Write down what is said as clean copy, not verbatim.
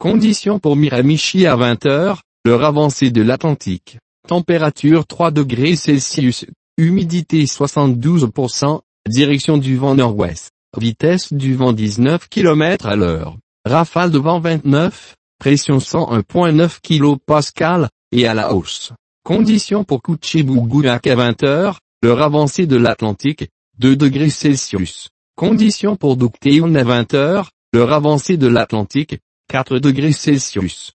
Conditions pour Miramichi à 20 heures, l'heure avancée de l'Atlantique. Température 3 degrés Celsius, humidité 72%, direction du vent nord-ouest, vitesse du vent 19 km à l'heure, rafale de vent 29, pression 101,9 kPa, et à la hausse. Conditions pour Kuchibu-Gulak à 20 heures, l'heure avancée de l'Atlantique, 2 degrés Celsius. Conditions pour Dukteon à 20 heures, l'heure avancée de l'Atlantique, 4 degrés Celsius.